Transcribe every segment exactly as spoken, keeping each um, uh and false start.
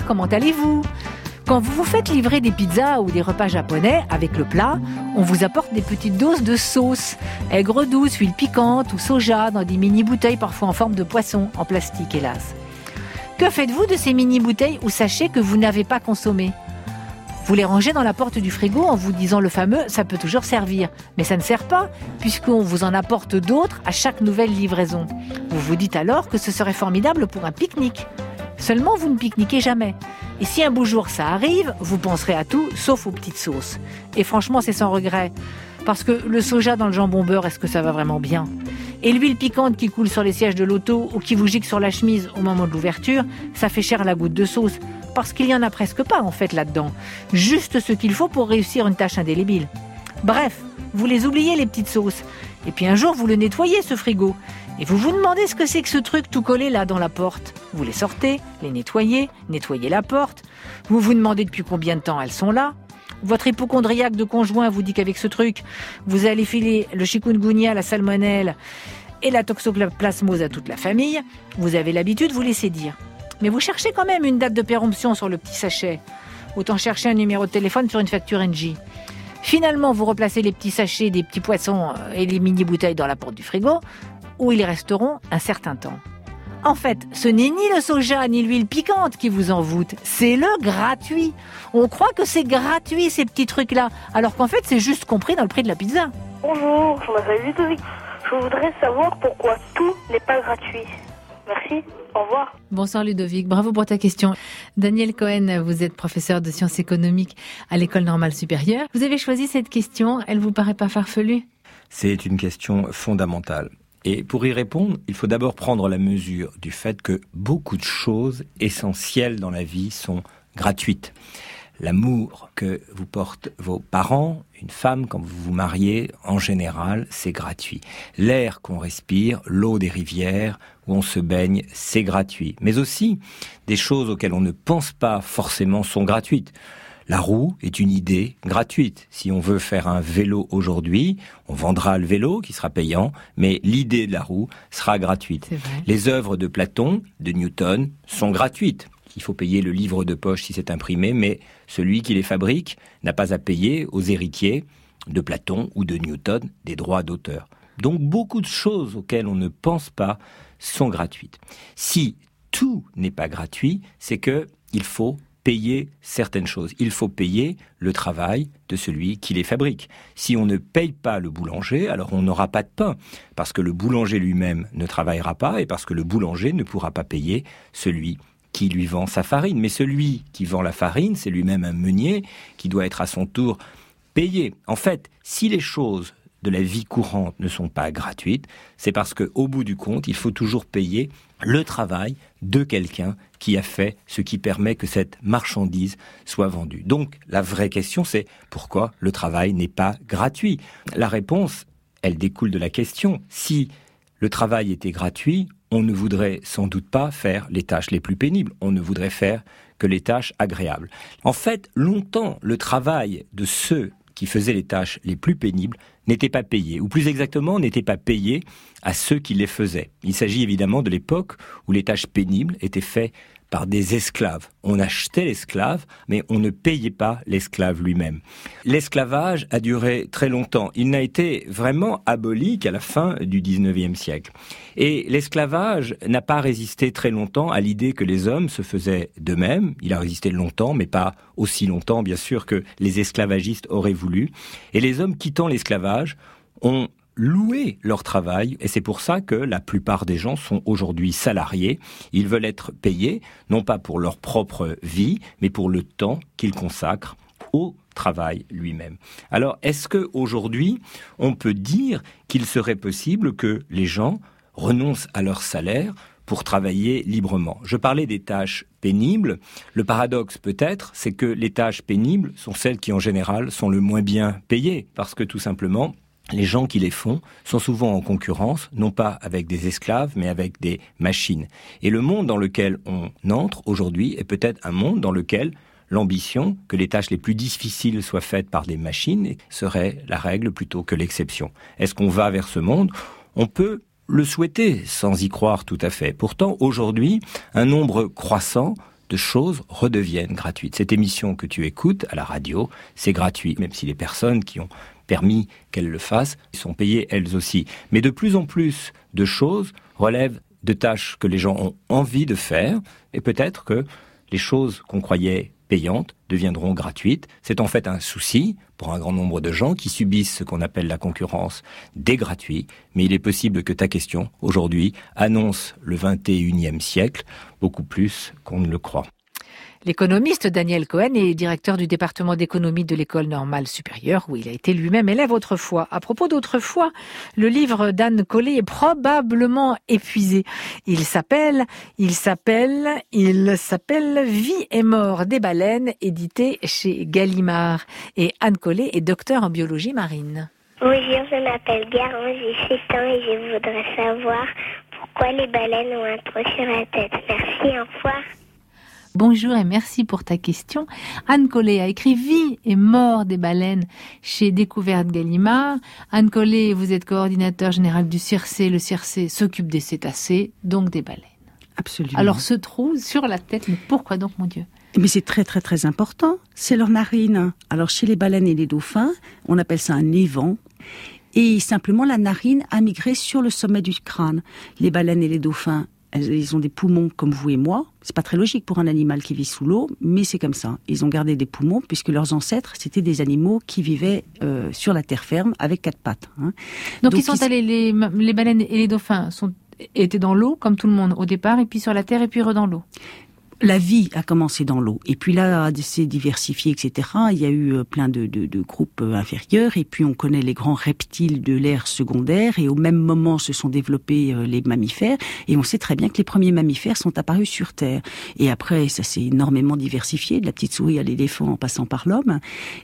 bonsoir, comment allez-vous ? Quand vous vous faites livrer des pizzas ou des repas japonais, avec le plat, on vous apporte des petites doses de sauce, aigre douce, huile piquante ou soja dans des mini-bouteilles parfois en forme de poisson, en plastique hélas. Que faites-vous de ces mini-bouteilles ou sachets que vous n'avez pas consommés ? Vous les rangez dans la porte du frigo en vous disant le fameux « ça peut toujours servir ». Mais ça ne sert pas, puisqu'on vous en apporte d'autres à chaque nouvelle livraison. Vous vous dites alors que ce serait formidable pour un pique-nique. Seulement, vous ne pique-niquez jamais. Et si un beau jour ça arrive, vous penserez à tout, sauf aux petites sauces. Et franchement, c'est sans regret. Parce que le soja dans le jambon beurre, est-ce que ça va vraiment bien ? Et l'huile piquante qui coule sur les sièges de l'auto ou qui vous gicle sur la chemise au moment de l'ouverture, ça fait cher la goutte de sauce. Parce qu'il n'y en a presque pas, en fait, là-dedans. Juste ce qu'il faut pour réussir une tâche indélébile. Bref, vous les oubliez, les petites sauces. Et puis un jour, vous le nettoyez, ce frigo. Et vous vous demandez ce que c'est que ce truc tout collé là dans la porte. Vous les sortez, les nettoyez, nettoyez la porte. Vous vous demandez depuis combien de temps elles sont là. Votre hypocondriaque de conjoint vous dit qu'avec ce truc, vous allez filer le chikungunya, la salmonelle et la toxoplasmose à toute la famille. Vous avez l'habitude, vous laissez dire. Mais vous cherchez quand même une date de péremption sur le petit sachet. Autant chercher un numéro de téléphone sur une facture N J. Finalement, vous replacez les petits sachets des petits poissons et les mini-bouteilles dans la porte du frigo, où ils resteront un certain temps. En fait, ce n'est ni le soja ni l'huile piquante qui vous envoûtent, c'est le gratuit. On croit que c'est gratuit ces petits trucs-là, alors qu'en fait c'est juste compris dans le prix de la pizza. Bonjour, je m'appelle Ludovic. Je voudrais savoir pourquoi tout n'est pas gratuit. Merci, au revoir. Bonsoir Ludovic, bravo pour ta question. Daniel Cohen, vous êtes professeur de sciences économiques à l'École normale supérieure. Vous avez choisi cette question, elle vous paraît pas farfelue ? C'est une question fondamentale. Et pour y répondre, il faut d'abord prendre la mesure du fait que beaucoup de choses essentielles dans la vie sont gratuites. L'amour que vous portent vos parents, une femme, quand vous vous mariez, en général, c'est gratuit. L'air qu'on respire, l'eau des rivières où on se baigne, c'est gratuit. Mais aussi, des choses auxquelles on ne pense pas forcément sont gratuites. La roue est une idée gratuite. Si on veut faire un vélo aujourd'hui, on vendra le vélo qui sera payant, mais l'idée de la roue sera gratuite. Les œuvres de Platon, de Newton, sont gratuites. Il faut payer le livre de poche si c'est imprimé, mais celui qui les fabrique n'a pas à payer aux héritiers de Platon ou de Newton des droits d'auteur. Donc beaucoup de choses auxquelles on ne pense pas sont gratuites. Si tout n'est pas gratuit, c'est que il faut payer certaines choses. Il faut payer le travail de celui qui les fabrique. Si on ne paye pas le boulanger, alors on n'aura pas de pain, parce que le boulanger lui-même ne travaillera pas et parce que le boulanger ne pourra pas payer celui qui lui vend sa farine. Mais celui qui vend la farine, c'est lui-même un meunier qui doit être à son tour payé. En fait, si les choses de la vie courante ne sont pas gratuites, c'est parce qu'au bout du compte, il faut toujours payer le travail de quelqu'un qui a fait ce qui permet que cette marchandise soit vendue. Donc, la vraie question, c'est pourquoi le travail n'est pas gratuit ? La réponse, elle découle de la question. Si le travail était gratuit, on ne voudrait sans doute pas faire les tâches les plus pénibles. On ne voudrait faire que les tâches agréables. En fait, longtemps, le travail de ceux qui faisaient les tâches les plus pénibles n'était pas payé, ou plus exactement, n'était pas payé à ceux qui les faisaient. Il s'agit évidemment de l'époque où les tâches pénibles étaient faites par des esclaves. On achetait l'esclave, mais on ne payait pas l'esclave lui-même. L'esclavage a duré très longtemps. Il n'a été vraiment aboli qu'à la fin du dix-neuvième siècle. Et l'esclavage n'a pas résisté très longtemps à l'idée que les hommes se faisaient d'eux-mêmes. Il a résisté longtemps, mais pas aussi longtemps, bien sûr, que les esclavagistes auraient voulu. Et les hommes quittant l'esclavage ont louer leur travail, et c'est pour ça que la plupart des gens sont aujourd'hui salariés. Ils veulent être payés, non pas pour leur propre vie, mais pour le temps qu'ils consacrent au travail lui-même. Alors, est-ce qu'aujourd'hui, on peut dire qu'il serait possible que les gens renoncent à leur salaire pour travailler librement? Je parlais des tâches pénibles. Le paradoxe peut-être, c'est que les tâches pénibles sont celles qui en général sont le moins bien payées, parce que tout simplement, les gens qui les font sont souvent en concurrence, non pas avec des esclaves, mais avec des machines. Et le monde dans lequel on entre aujourd'hui est peut-être un monde dans lequel l'ambition que les tâches les plus difficiles soient faites par des machines serait la règle plutôt que l'exception. Est-ce qu'on va vers ce monde ? On peut le souhaiter sans y croire tout à fait. Pourtant, aujourd'hui, un nombre croissant de choses redeviennent gratuites. Cette émission que tu écoutes à la radio, c'est gratuit, même si les personnes qui ont permis qu'elles le fassent sont payées elles aussi. Mais de plus en plus de choses relèvent de tâches que les gens ont envie de faire, et peut-être que les choses qu'on croyait payantes deviendront gratuites. C'est en fait un souci pour un grand nombre de gens qui subissent ce qu'on appelle la concurrence des gratuits. Mais il est possible que ta question, aujourd'hui, annonce le vingt et unième siècle, beaucoup plus qu'on ne le croit. L'économiste Daniel Cohen est directeur du département d'économie de l'École normale supérieure, où il a été lui-même élève autrefois. À propos d'autrefois, le livre d'Anne Collet est probablement épuisé. Il s'appelle, il s'appelle, il s'appelle « Vie et mort des baleines », édité chez Gallimard. Et Anne Collet est docteur en biologie marine. Bonjour, je m'appelle Garance, j'ai sept ans et je voudrais savoir pourquoi les baleines ont un trou sur la tête. Merci, au revoir. Bonjour et merci pour ta question. Anne Collet a écrit « Vie et mort des baleines » chez Découverte Gallimard. Anne Collet, vous êtes coordinateur général du C I R C. Le C I R C s'occupe des cétacés, donc des baleines. Absolument. Alors ce trou sur la tête, mais pourquoi donc, mon Dieu ? Mais c'est très très très important. C'est leur narine. Alors chez les baleines et les dauphins, on appelle ça un évent. Et simplement la narine a migré sur le sommet du crâne. Les baleines et les dauphins, ils ont des poumons comme vous et moi. C'est pas très logique pour un animal qui vit sous l'eau, mais c'est comme ça. Ils ont gardé des poumons puisque leurs ancêtres, c'était des animaux qui vivaient euh, sur la terre ferme avec quatre pattes. Hein. Donc, Donc ils sont ils... allés, les, les baleines et les dauphins sont, étaient dans l'eau comme tout le monde au départ, et puis sur la terre, et puis re dans l'eau. La vie a commencé dans l'eau. Et puis là, c'est diversifié, et cetera. Il y a eu plein de, de, de groupes inférieurs. Et puis, on connaît les grands reptiles de l'ère secondaire. Et au même moment, se sont développés les mammifères. Et on sait très bien que les premiers mammifères sont apparus sur Terre. Et après, ça s'est énormément diversifié, de la petite souris à l'éléphant en passant par l'homme.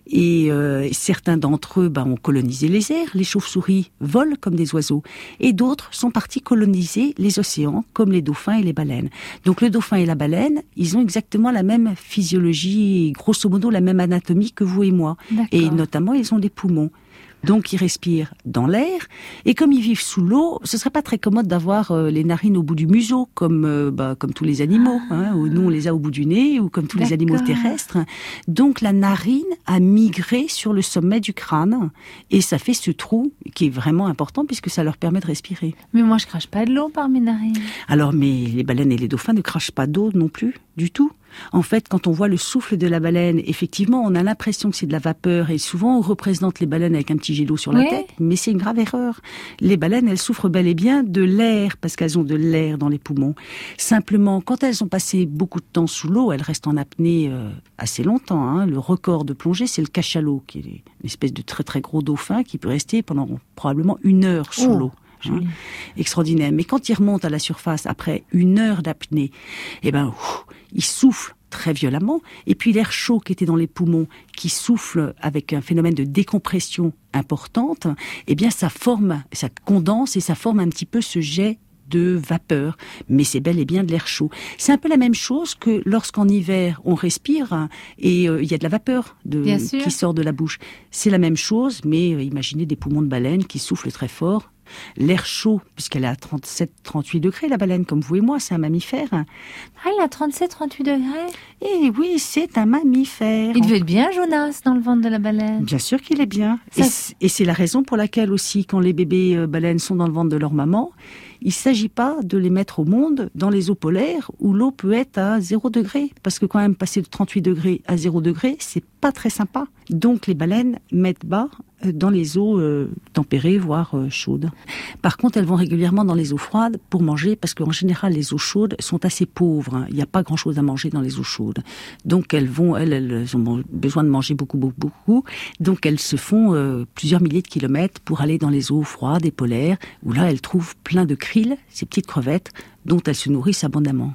Et euh, certains d'entre eux bah, ont colonisé les airs. Les chauves-souris volent comme des oiseaux. Et d'autres sont partis coloniser les océans, comme les dauphins et les baleines. Donc, le dauphin et la baleine, ils ont exactement la même physiologie, grosso modo la même anatomie que vous et moi. D'accord. Et notamment, ils ont des poumons. Donc, ils respirent dans l'air. Et comme ils vivent sous l'eau, ce serait pas très commode d'avoir euh, les narines au bout du museau, comme euh, bah, comme tous les animaux. Hein, ou nous, on les a au bout du nez, ou comme tous D'accord. les animaux terrestres. Donc, la narine a migré sur le sommet du crâne. Et ça fait ce trou qui est vraiment important, puisque ça leur permet de respirer. Mais moi, je crache pas de l'eau par mes narines. Alors, mais les baleines et les dauphins ne crachent pas d'eau non plus, du tout. En fait, quand on voit le souffle de la baleine, effectivement, on a l'impression que c'est de la vapeur et souvent on représente les baleines avec un petit jet d'eau sur la oui. tête, mais c'est une grave erreur. Les baleines, elles souffrent bel et bien de l'air parce qu'elles ont de l'air dans les poumons. Simplement, quand elles ont passé beaucoup de temps sous l'eau, elles restent en apnée euh, assez longtemps. Hein. Le record de plongée, c'est le cachalot, qui est une espèce de très très gros dauphin qui peut rester pendant probablement une heure sous oh. l'eau. Hein, extraordinaire. Mais quand ils remontent à la surface après une heure d'apnée, eh ben, ouf, ils soufflent très violemment. Et puis l'air chaud qui était dans les poumons, qui souffle avec un phénomène de décompression importante, eh bien, ça forme, ça condense et ça forme un petit peu ce jet de vapeur, mais c'est bel et bien de l'air chaud. C'est un peu la même chose que lorsqu'en hiver on respire et il euh, y a de la vapeur de, qui sort de la bouche. C'est la même chose, mais euh, imaginez des poumons de baleine qui soufflent très fort. L'air chaud, puisqu'elle est à trente-sept à trente-huit degrés, la baleine, comme vous et moi, c'est un mammifère. Ah, elle est à trente-sept à trente-huit degrés ? Eh oui, c'est un mammifère. Il devait être bien, Jonas, dans le ventre de la baleine. Bien sûr qu'il est bien. Ça... Et, c'est, et c'est la raison pour laquelle aussi, quand les bébés euh, baleines sont dans le ventre de leur maman, il ne s'agit pas de les mettre au monde dans les eaux polaires où l'eau peut être à zéro degré. Parce que quand même, passer de trente-huit degrés à zéro degré, c'est pas très sympa. Donc les baleines mettent bas dans les eaux euh, tempérées, voire euh, chaudes. Par contre, elles vont régulièrement dans les eaux froides pour manger, parce qu'en général, les eaux chaudes sont assez pauvres. Hein. Il n'y a pas grand-chose à manger dans les eaux chaudes. Donc elles vont, elles, elles ont besoin de manger beaucoup, beaucoup, beaucoup. Donc elles se font euh, plusieurs milliers de kilomètres pour aller dans les eaux froides et polaires, où là, elles trouvent plein de krill, ces petites crevettes, dont elles se nourrissent abondamment.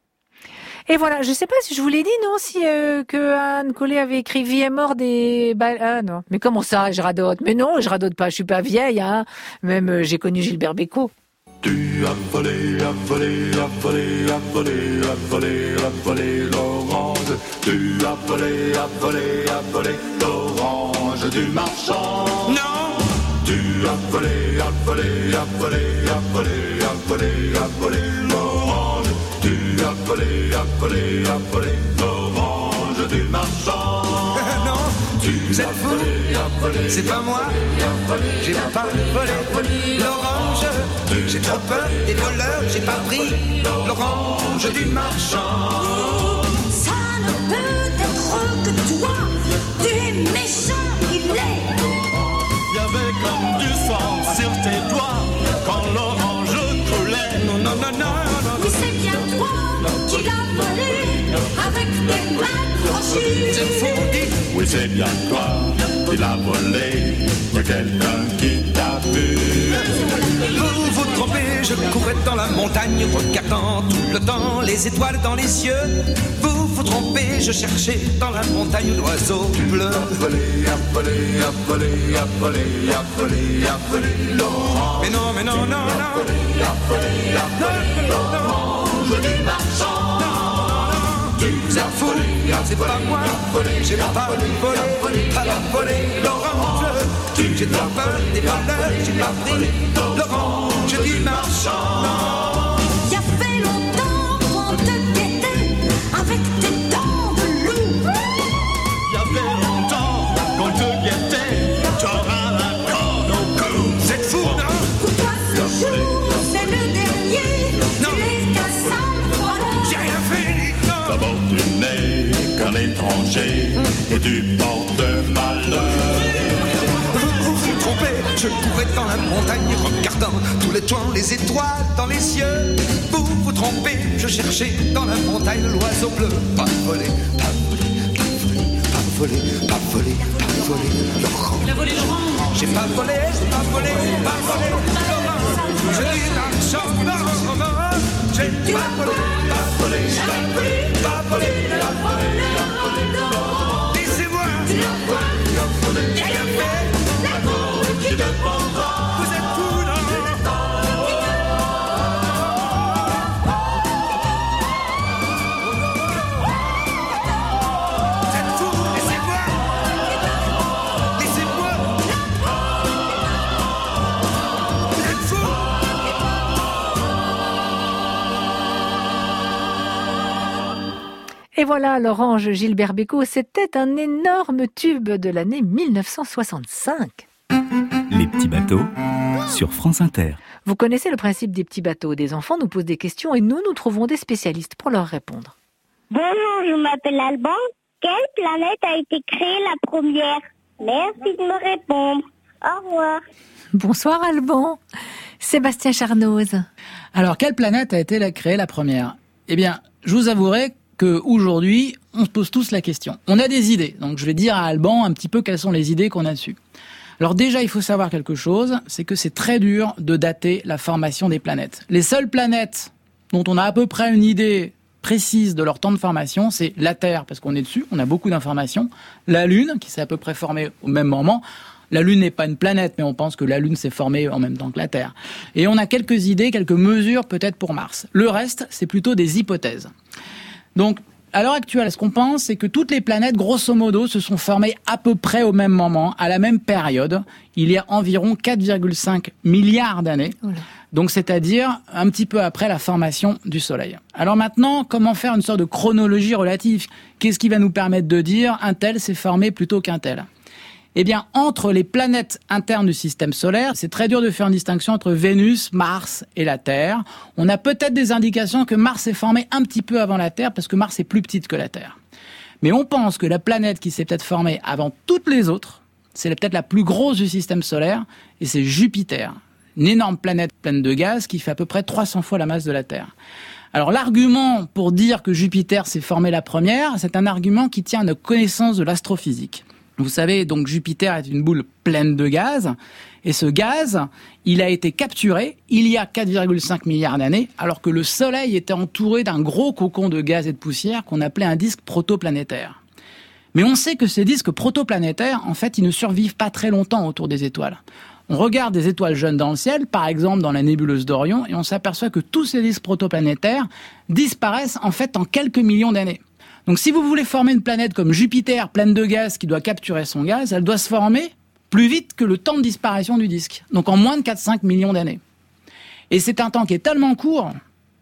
Et voilà, je sais pas si je vous l'ai dit, non, si euh, que Anne Collet avait écrit Vie et mort des baleines. Ah non, mais comment ça, je radote? Mais non, je radote pas, je suis pas vieille, hein. Même euh, j'ai connu Gilbert Bécaud. Tu as volé, as volé, as volé, as volé, as volé, as volé l'orange. Tu as volé, as volé, as volé l'orange du marchand. Non. Tu as volé, as volé, as volé, as volé, as volé, as volé l'orange. Tu volé, a volé, a volé l'orange du marchand. Non, vous êtes fou, c'est pas moi, j'ai pas volé l'orange. J'ai trop peur des voleurs, j'ai pas pris l'orange du marchand. Ça ne peut être que toi, tu es méchant, il est. Il y avait comme du sang sur tes doigts quand l'orange coulait. Non, non, non, non, non. Oui, c'est bien toi qui l'as volé avec tes mains crochues. C'est fou, dites. Oui, c'est bien toi qui l'as volé. Y a quelqu'un qui t'a vu. Vous vous trompez, je courais dans la montagne, regardant tout le temps les étoiles dans les cieux. Vous vous trompez, je cherchais dans la montagne l'oiseau bleu. A volé, a volé, a volé, a volé, a volé, a volé l'orange. Mais non, mais non, non, non. A volé, a volé, a volé l'orange du marchand. Vous êtes fou, c'est pas moi, j'ai pas volé, pas volé l'orange. J'ai trop peur des voleurs, j'ai pas pris l'orange du marchand. Il y a fait longtemps qu'on te guettait avec tes dents de loup. Il y avait longtemps qu'on te guettait, t'auras la corde au cou. Vous êtes fou, non? Pour toi ce jour, c'est le dernier. Non. Tu es qu'un sale voleur. J'ai rien fait, non. D'abord tu n'es qu'un étranger et tu portes malheur. Vous vous trompez, je courais dans la montagne regardant tous les toits, les étoiles dans les cieux. Vous vous trompez, je cherchais dans la montagne l'oiseau bleu. Pas volé, pas volé, pas volé, pas volé, pas volé, pas volé l'orange. Il a volé l'orange. J'ai pas volé, pas volé, pas volé l'orange. Je dis l'argent, non, non, non. J'ai pas volé, pas volé, pas volé, pas volé, pas volé, pas volé l'orange. Laissez-moi, j'ai rien fait. Qui te prendra. Vous êtes fous, non? Vous êtes fous, laissez-moi. Laissez-moi. Vous êtes fous. Et voilà, l'orange Gilbert Bécaud, c'était un énorme tube de l'année mille neuf cent soixante-cinq. Les petits bateaux sur France Inter. Vous connaissez le principe des petits bateaux. Des enfants nous posent des questions et nous, nous trouvons des spécialistes pour leur répondre. Bonjour, je m'appelle Alban. Quelle planète a été créée la première? Merci de me répondre. Au revoir. Bonsoir Alban. Sébastien Charnoz. Alors, quelle planète a été créée la première? Eh bien, je vous avouerai qu'aujourd'hui, on se pose tous la question. On a des idées, donc je vais dire à Alban un petit peu quelles sont les idées qu'on a dessus. Alors déjà, il faut savoir quelque chose, c'est que c'est très dur de dater la formation des planètes. Les seules planètes dont on a à peu près une idée précise de leur temps de formation, c'est la Terre, parce qu'on est dessus, on a beaucoup d'informations, la Lune, qui s'est à peu près formée au même moment. La Lune n'est pas une planète, mais on pense que la Lune s'est formée en même temps que la Terre. Et on a quelques idées, quelques mesures peut-être pour Mars. Le reste, c'est plutôt des hypothèses. Donc, à l'heure actuelle, ce qu'on pense, c'est que toutes les planètes, grosso modo, se sont formées à peu près au même moment, à la même période, il y a environ quatre virgule cinq milliards d'années. Oula. Donc, c'est-à-dire un petit peu après la formation du Soleil. Alors maintenant, comment faire une sorte de chronologie relative? Qu'est-ce qui va nous permettre de dire un tel s'est formé plutôt qu'un tel? Eh bien, entre les planètes internes du système solaire, c'est très dur de faire une distinction entre Vénus, Mars et la Terre. On a peut-être des indications que Mars s'est formé un petit peu avant la Terre, parce que Mars est plus petite que la Terre. Mais on pense que la planète qui s'est peut-être formée avant toutes les autres, c'est peut-être la plus grosse du système solaire, et c'est Jupiter. Une énorme planète pleine de gaz qui fait à peu près trois cents fois la masse de la Terre. Alors l'argument pour dire que Jupiter s'est formé la première, c'est un argument qui tient à notre connaissance de l'astrophysique. Vous savez, donc Jupiter est une boule pleine de gaz, et ce gaz, il a été capturé il y a quatre virgule cinq milliards d'années, alors que le Soleil était entouré d'un gros cocon de gaz et de poussière qu'on appelait un disque protoplanétaire. Mais on sait que ces disques protoplanétaires, en fait, ils ne survivent pas très longtemps autour des étoiles. On regarde des étoiles jeunes dans le ciel, par exemple dans la nébuleuse d'Orion, et on s'aperçoit que tous ces disques protoplanétaires disparaissent en fait en quelques millions d'années. Donc si vous voulez former une planète comme Jupiter, pleine de gaz, qui doit capturer son gaz, elle doit se former plus vite que le temps de disparition du disque. Donc en moins de quatre à cinq millions d'années. Et c'est un temps qui est tellement court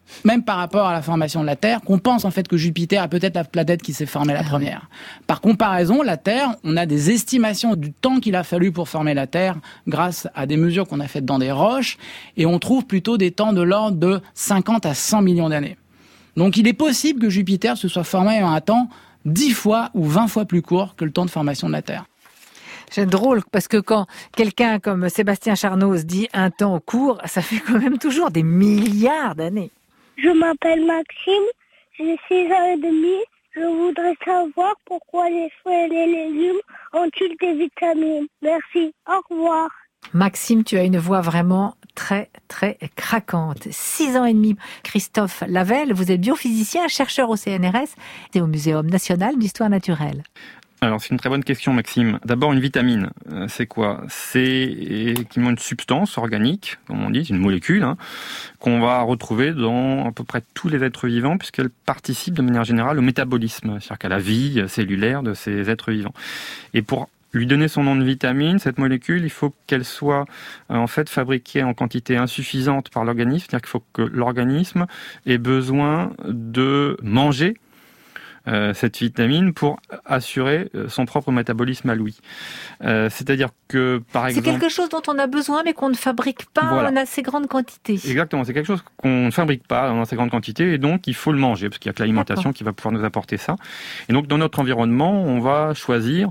même par rapport à la formation de la Terre, qu'on pense en fait que Jupiter est peut-être la planète qui s'est formée la première. Par comparaison, la Terre, on a des estimations du temps qu'il a fallu pour former la Terre grâce à des mesures qu'on a faites dans des roches, et on trouve plutôt des temps de l'ordre de cinquante à cent millions d'années. Donc il est possible que Jupiter se soit formé en un temps dix fois ou vingt fois plus court que le temps de formation de la Terre. C'est drôle, parce que quand quelqu'un comme Sébastien Charnoz dit un temps court, ça fait quand même toujours des milliards d'années. Je m'appelle Maxime, j'ai six ans et demi. Je voudrais savoir pourquoi les fruits et les légumes ont-ils des vitamines. Merci, au revoir. Maxime, tu as une voix vraiment très, très craquante. Six ans et demi. Christophe Lavelle, vous êtes biophysicien, chercheur au C N R S et au Muséum national d'histoire naturelle. Alors, c'est une très bonne question, Maxime. D'abord, une vitamine, c'est quoi ? C'est effectivement une substance organique, comme on dit, une molécule, hein, qu'on va retrouver dans à peu près tous les êtres vivants, puisqu'elle participe de manière générale au métabolisme, c'est-à-dire qu'à la vie cellulaire de ces êtres vivants. Et pour lui donner son nom de vitamine, cette molécule, il faut qu'elle soit euh, en fait fabriquée en quantité insuffisante par l'organisme, c'est-à-dire qu'il faut que l'organisme ait besoin de manger Euh, cette vitamine pour assurer son propre métabolisme à lui. Euh, c'est-à-dire que, par exemple... C'est quelque chose dont on a besoin, mais qu'on ne fabrique pas voilà. en assez grande quantité. Exactement, c'est quelque chose qu'on ne fabrique pas en assez grande quantité, et donc il faut le manger, parce qu'il n'y a que l'alimentation D'accord. qui va pouvoir nous apporter ça. Et donc, dans notre environnement, on va choisir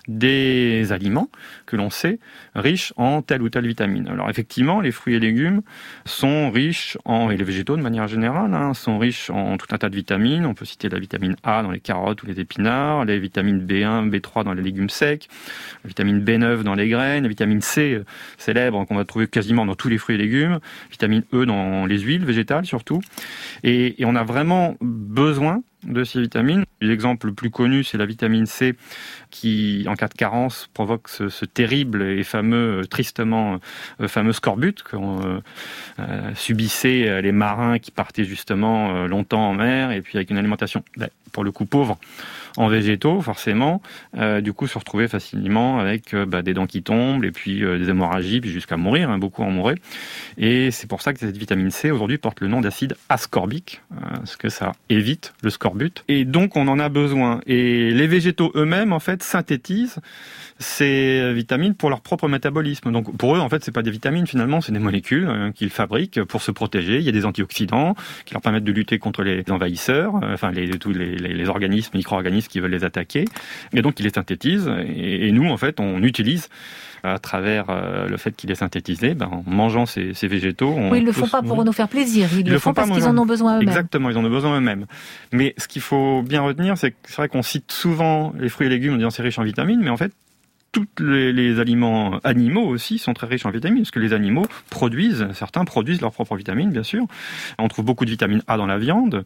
des aliments que l'on sait riches en telle ou telle vitamine. Alors, effectivement, les fruits et légumes sont riches en... et les végétaux, de manière générale, hein, sont riches en tout un tas de vitamines. On peut citer la vitamine A dans les carottes ou les épinards, les vitamines B un, B trois dans les légumes secs, la vitamine B neuf dans les graines, la vitamine C célèbre qu'on va trouver quasiment dans tous les fruits et légumes, vitamine E dans les huiles végétales surtout. Et, et on a vraiment besoin de ces vitamines. L'exemple le plus connu, c'est la vitamine C qui, en cas de carence, provoque ce, ce terrible et fameux, tristement euh, fameux scorbut qu'ont euh, euh, subissaient les marins qui partaient justement euh, longtemps en mer, et puis avec une alimentation, bah, pour le coup, pauvre en végétaux, forcément, euh, du coup, se retrouver facilement avec euh, bah, des dents qui tombent, et puis euh, des hémorragies, puis jusqu'à mourir, hein, beaucoup en mouraient. Et c'est pour ça que cette vitamine C, aujourd'hui, porte le nom d'acide ascorbique, euh, parce que ça évite le scorbut. Et donc, on en a besoin. Et les végétaux eux-mêmes, en fait, synthétisent ces vitamines pour leur propre métabolisme. Donc, pour eux, en fait, c'est pas des vitamines, finalement, c'est des molécules euh, qu'ils fabriquent pour se protéger. Il y a des antioxydants qui leur permettent de lutter contre les envahisseurs, euh, enfin, les, tous les, les, les organismes, micro-organismes qui veulent les attaquer. Et donc, ils les synthétisent. Et, et nous, en fait, on utilise à travers euh, le fait qu'il est synthétisé, ben, en mangeant ces, ces végétaux. On oui, ils ne le font pas pour nous faire plaisir, ils, ils le, le font, font parce qu'ils en ont besoin eux-mêmes. Exactement, ils en ont besoin eux-mêmes. Mais ce qu'il faut bien retenir, c'est que c'est vrai qu'on cite souvent les fruits et légumes en disant c'est riche en vitamines, mais en fait, tous les, les aliments animaux aussi sont très riches en vitamines, parce que les animaux produisent, certains produisent leurs propres vitamines, bien sûr. On trouve beaucoup de vitamine A dans la viande,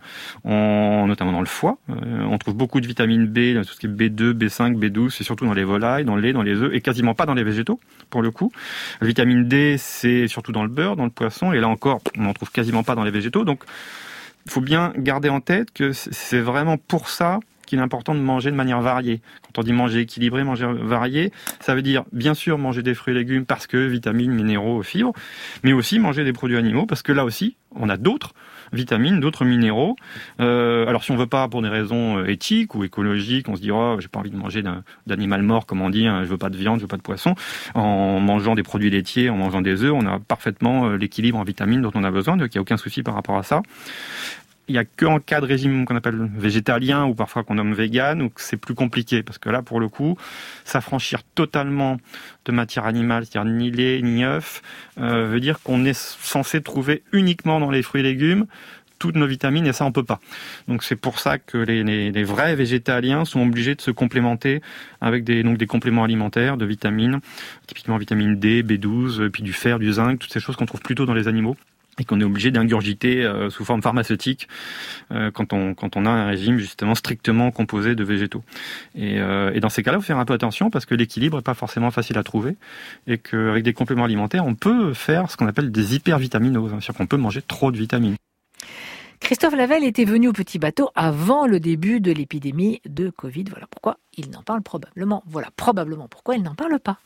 on, notamment dans le foie. Euh, on trouve beaucoup de vitamine B, tout ce qui est B deux, B cinq, B douze, c'est surtout dans les volailles, dans le lait, dans les œufs, et quasiment pas dans les végétaux, pour le coup. La vitamine D, c'est surtout dans le beurre, dans le poisson, et là encore, on n'en trouve quasiment pas dans les végétaux. Donc, il faut bien garder en tête que c'est vraiment pour ça qu'il est important de manger de manière variée. Quand on dit manger équilibré, manger varié, ça veut dire bien sûr manger des fruits et légumes parce que vitamines, minéraux, fibres, mais aussi manger des produits animaux parce que là aussi, on a d'autres vitamines, d'autres minéraux. Euh, alors si on veut pas pour des raisons éthiques ou écologiques, on se dit oh j'ai pas envie de manger d'un, d'animal mort comme on dit, hein, je veux pas de viande, je veux pas de poisson. En mangeant des produits laitiers, en mangeant des œufs, on a parfaitement l'équilibre en vitamines dont on a besoin, donc il y a aucun souci par rapport à ça. Il n'y a qu'en cas de régime qu'on appelle végétalien ou parfois qu'on nomme vegan où c'est plus compliqué parce que là, pour le coup, s'affranchir totalement de matière animale, c'est-à-dire ni lait, ni œufs, euh, veut dire qu'on est censé trouver uniquement dans les fruits et légumes toutes nos vitamines et ça, on peut pas. Donc c'est pour ça que les, les, les vrais végétaliens sont obligés de se complémenter avec des, donc des compléments alimentaires de vitamines, typiquement vitamine D, B douze, puis du fer, du zinc, toutes ces choses qu'on trouve plutôt dans les animaux et qu'on est obligé d'ingurgiter euh, sous forme pharmaceutique euh, quand on quand on a un régime justement strictement composé de végétaux. Et, euh, et dans ces cas-là, il faut faire un peu attention parce que l'équilibre est pas forcément facile à trouver et qu'avec des compléments alimentaires, on peut faire ce qu'on appelle des hypervitaminoses, c'est-à-dire qu'on peut manger trop de vitamines. Christophe Lavelle était venu au Petit Bateau avant le début de l'épidémie de Covid. Voilà pourquoi il n'en parle probablement. Voilà probablement pourquoi il n'en parle pas.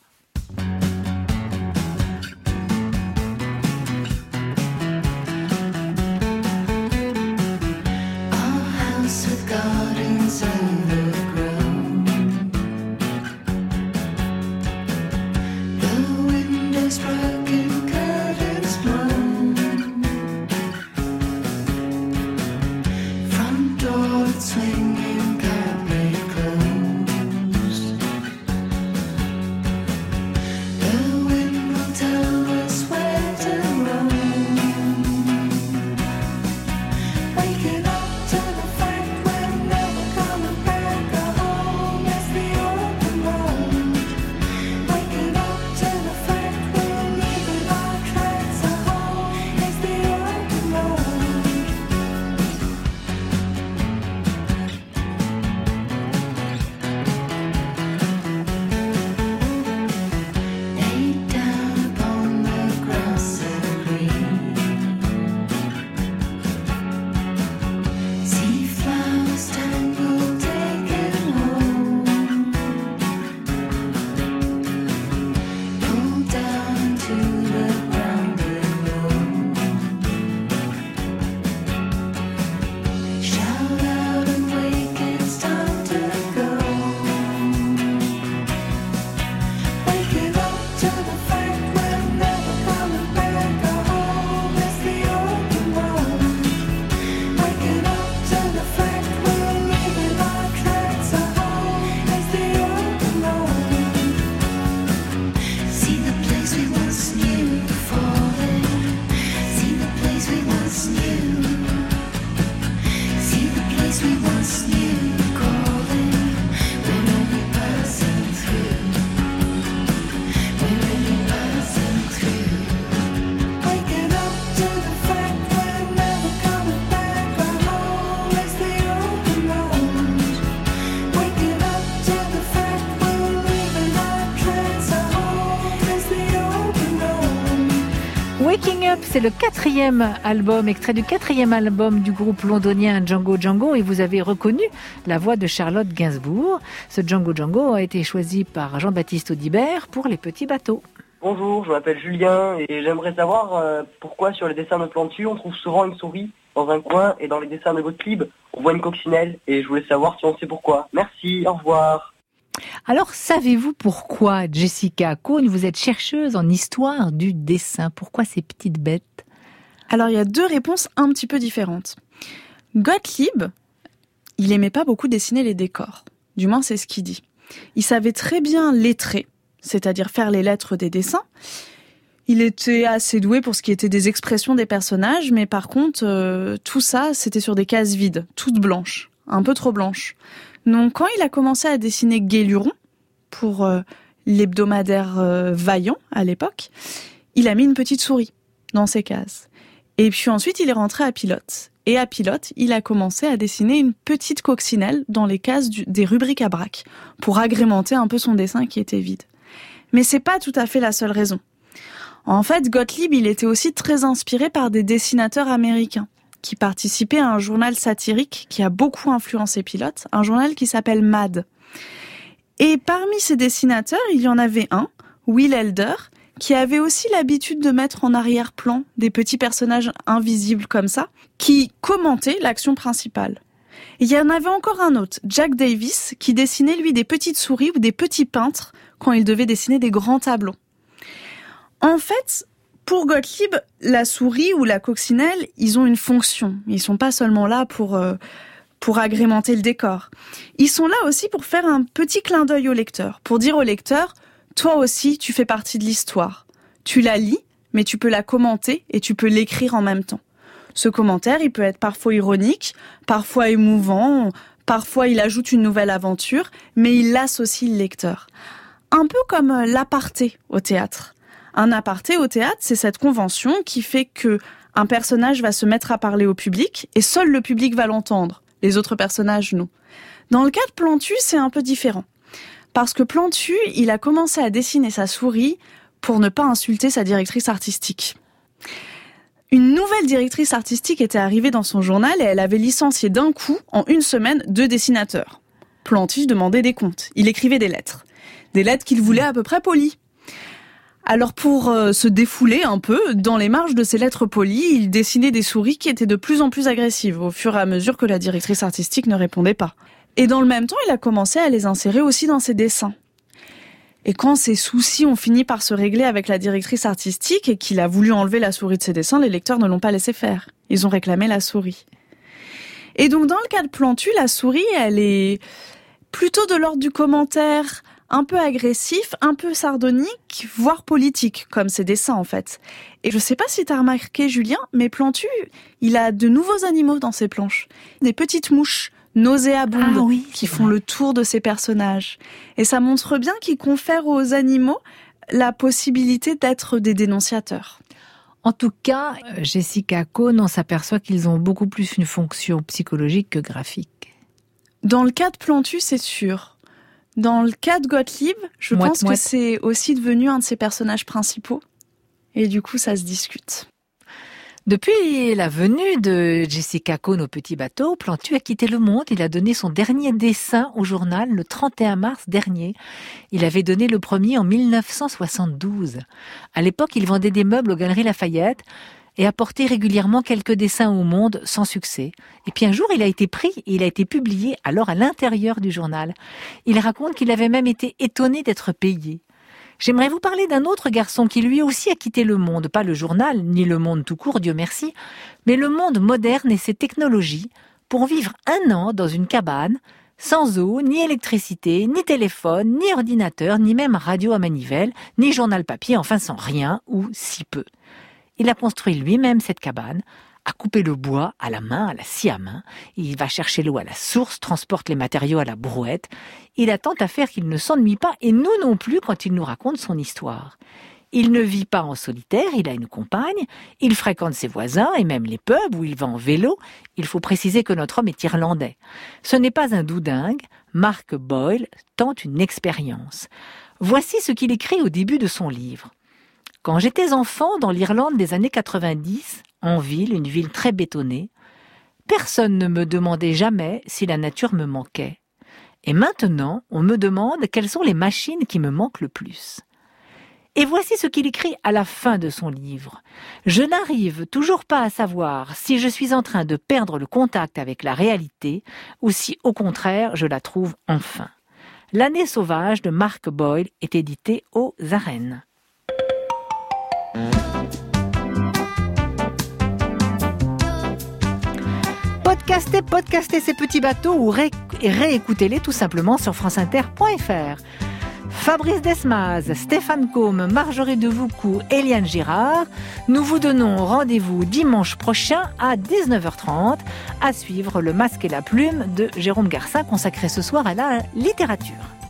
Waking Up, c'est le quatrième album, extrait du quatrième album du groupe londonien Django Django, et vous avez reconnu la voix de Charlotte Gainsbourg. Ce Django Django a été choisi par Jean-Baptiste Audibert pour Les Petits Bateaux. Bonjour, je m'appelle Julien et j'aimerais savoir euh, pourquoi sur les dessins de Plantu on trouve souvent une souris dans un coin et dans les dessins de Gottlieb on voit une coccinelle, et je voulais savoir si on sait pourquoi. Merci, au revoir. Alors, savez-vous pourquoi, Jessica Cohn, vous êtes chercheuse en histoire du dessin? Pourquoi ces petites bêtes? Alors, il y a deux réponses un petit peu différentes. Gottlieb, il aimait pas beaucoup dessiner les décors. Du moins, c'est ce qu'il dit. Il savait très bien lettrer, c'est-à-dire faire les lettres des dessins. Il était assez doué pour ce qui était des expressions des personnages, mais par contre, euh, tout ça, c'était sur des cases vides, toutes blanches, un peu trop blanches. Donc, quand il a commencé à dessiner Guéluron, pour euh, l'hebdomadaire euh, Vaillant, à l'époque, il a mis une petite souris dans ses cases. Et puis ensuite, il est rentré à Pilote. Et à Pilote, il a commencé à dessiner une petite coccinelle dans les cases du, des rubriques à braque, pour agrémenter un peu son dessin qui était vide. Mais c'est pas tout à fait la seule raison. En fait, Gottlieb, il était aussi très inspiré par des dessinateurs américains qui participait à un journal satirique qui a beaucoup influencé Pilote, un journal qui s'appelle Mad. Et parmi ces dessinateurs, il y en avait un, Will Elder, qui avait aussi l'habitude de mettre en arrière-plan des petits personnages invisibles comme ça, qui commentaient l'action principale. Et il y en avait encore un autre, Jack Davis, qui dessinait lui des petites souris ou des petits peintres quand il devait dessiner des grands tableaux. En fait, pour Gottlieb, la souris ou la coccinelle, ils ont une fonction. Ils sont pas seulement là pour euh, pour agrémenter le décor. Ils sont là aussi pour faire un petit clin d'œil au lecteur, pour dire au lecteur, toi aussi, tu fais partie de l'histoire. Tu la lis, mais tu peux la commenter et tu peux l'écrire en même temps. Ce commentaire, il peut être parfois ironique, parfois émouvant, parfois il ajoute une nouvelle aventure, mais il associe le lecteur. Un peu comme l'aparté au théâtre. Un aparté au théâtre, c'est cette convention qui fait que un personnage va se mettre à parler au public et seul le public va l'entendre. Les autres personnages, non. Dans le cas de Plantu, c'est un peu différent. Parce que Plantu, il a commencé à dessiner sa souris pour ne pas insulter sa directrice artistique. Une nouvelle directrice artistique était arrivée dans son journal et elle avait licencié d'un coup, en une semaine, deux dessinateurs. Plantu demandait des comptes. Il écrivait des lettres. Des lettres qu'il voulait à peu près polies. Alors pour euh, se défouler un peu, dans les marges de ces lettres polies, il dessinait des souris qui étaient de plus en plus agressives, au fur et à mesure que la directrice artistique ne répondait pas. Et dans le même temps, il a commencé à les insérer aussi dans ses dessins. Et quand ces soucis ont fini par se régler avec la directrice artistique et qu'il a voulu enlever la souris de ses dessins, les lecteurs ne l'ont pas laissé faire. Ils ont réclamé la souris. Et donc dans le cas de Plantu, la souris, elle est plutôt de l'ordre du commentaire, un peu agressif, un peu sardonique, voire politique, comme ses dessins en fait. Et je sais pas si t'as remarqué, Julien, mais Plantu, il a de nouveaux animaux dans ses planches. Des petites mouches nauséabondes ah oui, qui font le tour de ses personnages. Et ça montre bien qu'il confère aux animaux la possibilité d'être des dénonciateurs. En tout cas, Jessica Cohn, on s'aperçoit qu'ils ont beaucoup plus une fonction psychologique que graphique. Dans le cas de Plantu, c'est sûr. Dans le cas de Gottlieb, je moite, pense moite. que c'est aussi devenu un de ses personnages principaux. Et du coup, ça se discute. Depuis la venue de Jessica Cohn au Petit Bateau, Plantu a quitté le monde. Il a donné son dernier dessin au journal le trente et un mars dernier. Il avait donné le premier en mille neuf cent soixante-douze. À l'époque, il vendait des meubles aux Galeries Lafayette et apportait régulièrement quelques dessins au monde sans succès. Et puis un jour, il a été pris et il a été publié alors à l'intérieur du journal. Il raconte qu'il avait même été étonné d'être payé. J'aimerais vous parler d'un autre garçon qui lui aussi a quitté le monde, pas le journal, ni le monde tout court, Dieu merci, mais le monde moderne et ses technologies, pour vivre un an dans une cabane, sans eau, ni électricité, ni téléphone, ni ordinateur, ni même radio à manivelle, ni journal papier, enfin sans rien, ou si peu. Il a construit lui-même cette cabane, a coupé le bois à la main, à la scie à main. Il va chercher l'eau à la source, transporte les matériaux à la brouette. Il a tant à faire qu'il ne s'ennuie pas, et nous non plus quand il nous raconte son histoire. Il ne vit pas en solitaire, il a une compagne, il fréquente ses voisins et même les pubs où il va en vélo. Il faut préciser que notre homme est irlandais. Ce n'est pas un doudingue, Mark Boyle tente une expérience. Voici ce qu'il écrit au début de son livre. Quand j'étais enfant dans l'Irlande des années quatre-vingt-dix, en ville, une ville très bétonnée, personne ne me demandait jamais si la nature me manquait. Et maintenant, on me demande quelles sont les machines qui me manquent le plus. Et voici ce qu'il écrit à la fin de son livre. « Je n'arrive toujours pas à savoir si je suis en train de perdre le contact avec la réalité ou si, au contraire, je la trouve enfin. » L'année sauvage de Mark Boyle est édité aux Arènes. Podcastez, podcastez ces petits bateaux ou ré- réécoutez-les tout simplement sur franceinter point f r. Fabrice Desmaz, Stéphane Combe, Marjorie Devoucou, Eliane Girard, nous vous donnons rendez-vous dimanche prochain à dix-neuf heures trente à suivre Le Masque et la Plume de Jérôme Garcin consacré ce soir à la littérature.